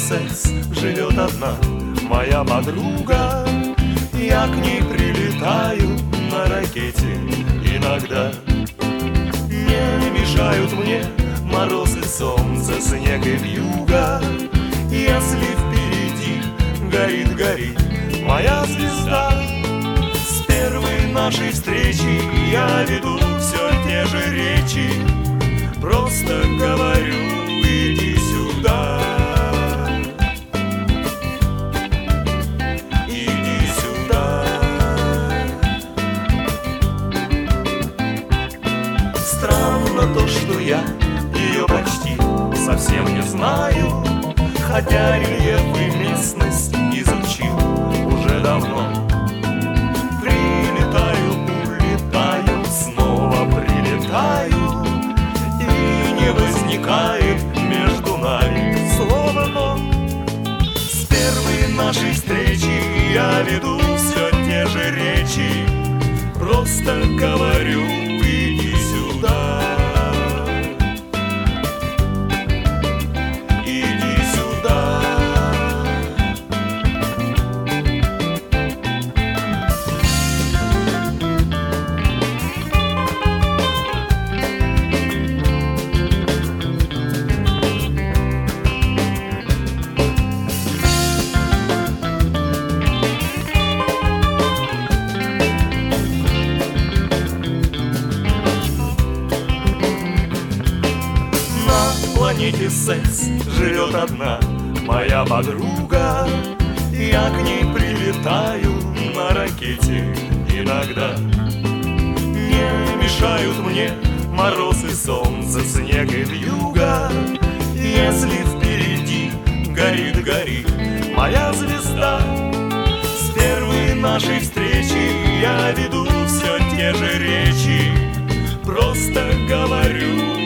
секс, живет одна моя подруга. Я к ней прилетаю на ракете иногда. Не мешают мне мороз и солнце, снег и вьюга. Если впереди горит моя звезда, с первой нашей встречи я веду все те же речи. Просто говорю: иди сюда, иди сюда. Странно то, что я ее почти совсем не знаю, хотя рельеф и местность изучил уже давно. Прилетаю, улетаю, снова прилетаю, и не возникает между нами слова «но». С первой нашей встречи я веду все те же речи. Просто говорю: иди сюда, иди сюда. На планете секс живет одна моя подруга. Я к ней прилетаю на ракете иногда. Не мешают мне мороз и солнце, снег и вьюга. Если впереди горит моя звезда, с первой нашей встречи я веду все те же речи. Просто говорю: